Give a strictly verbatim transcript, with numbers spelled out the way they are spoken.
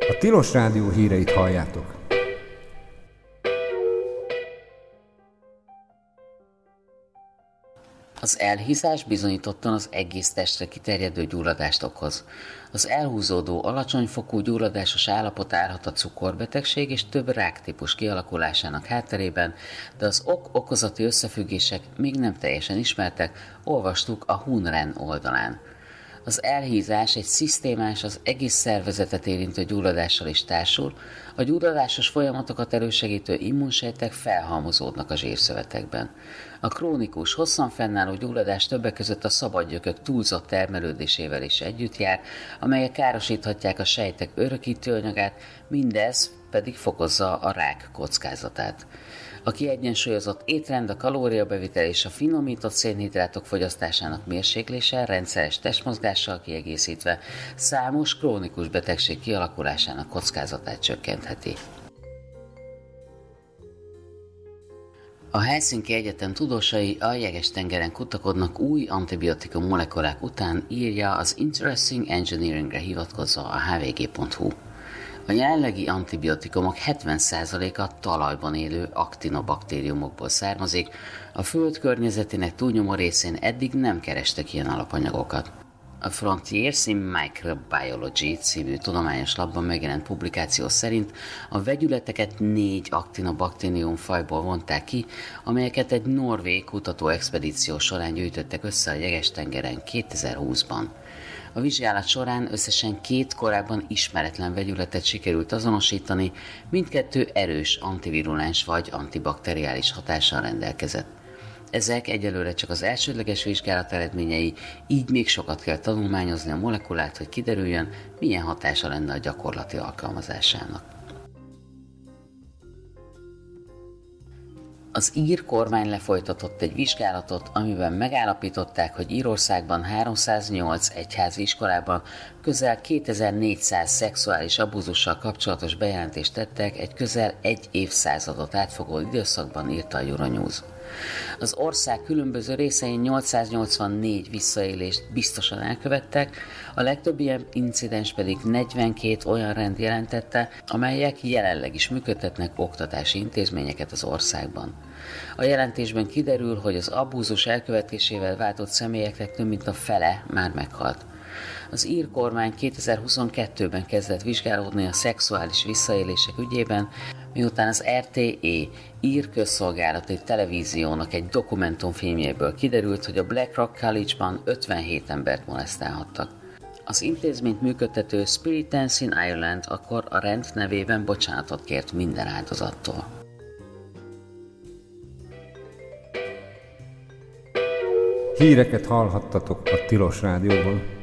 A Tilos Rádió híreit halljátok. Az elhízás bizonyítottan az egész testre kiterjedő gyulladást okoz. Az elhúzódó, alacsony fokú gyulladásos állapot állhat a cukorbetegség és több ráktípus kialakulásának hátterében, de az ok-okozati összefüggések még nem teljesen ismertek, olvastuk a Hunren oldalán. Az elhízás egy szisztémás, az egész szervezetet érintő gyulladással is társul, a gyulladásos folyamatokat elősegítő immunsejtek felhalmozódnak a zsírszövetekben. A krónikus, hosszan fennálló gyulladás többek között a szabadgyökök túlzott termelődésével is együtt jár, amelyek károsíthatják a sejtek örökítőanyagát, mindez pedig fokozza a rák kockázatát. A kiegyensúlyozott étrend, a kalóriabevitel és a finomított szénhidrátok fogyasztásának mérséklése, rendszeres testmozgással kiegészítve számos krónikus betegség kialakulásának kockázatát csökkentheti. A Helsinki Egyetem tudósai a Jeges-tengeren kutakodnak új antibiotikum molekulák után, írja az Interesting Engineeringre hivatkozva a há vé gé pont hú. A jelenlegi antibiotikumok hetven százaléka talajban élő aktinobakteriumokból származik, a Föld környezetének túlnyomó részén eddig nem kerestek ilyen alapanyagokat. A Frontiers in Microbiology című tudományos labban megjelent publikáció szerint a vegyületeket négy aktinobakterium fajból vonták ki, amelyeket egy norvég kutatóexpedíció során gyűjtöttek össze a Jeges-tengeren kétezer-húszban. A vizsgálat során összesen két korábban ismeretlen vegyületet sikerült azonosítani, mindkettő erős antivirulens vagy antibakteriális hatással rendelkezett. Ezek egyelőre csak az elsődleges vizsgálat eredményei, így még sokat kell tanulmányozni a molekulát, hogy kiderüljön, milyen hatása lenne a gyakorlati alkalmazásának. Az ír kormány lefolytatott egy vizsgálatot, amiben megállapították, hogy Írországban háromszáznyolc egyházi iskolában közel kétezer-négyszáz szexuális abúzussal kapcsolatos bejelentést tettek egy közel egy évszázadot átfogó időszakban, írta a Euronews. Az ország különböző részein nyolcszáznyolcvannégy visszaélést biztosan elkövettek, a legtöbb ilyen incidens pedig negyvenkét olyan rend jelentette, amelyek jelenleg is működtetnek oktatási intézményeket az országban. A jelentésben kiderül, hogy az abúzus elkövetésével váltott személyeknek több mint a fele már meghalt. Az ír kormány kétezer-huszonkettőben kezdett vizsgálódni a szexuális visszaélések ügyében, miután az er té é ír közszolgálati televíziónak egy dokumentumfilmjéből kiderült, hogy a Blackrock College-ban ötvenhét embert molesztálhattak. Az intézményt működtető Spiritans in Ireland akkor a rend nevében bocsánatot kért minden áldozattól. Híreket hallhattatok a Tilos Rádióban.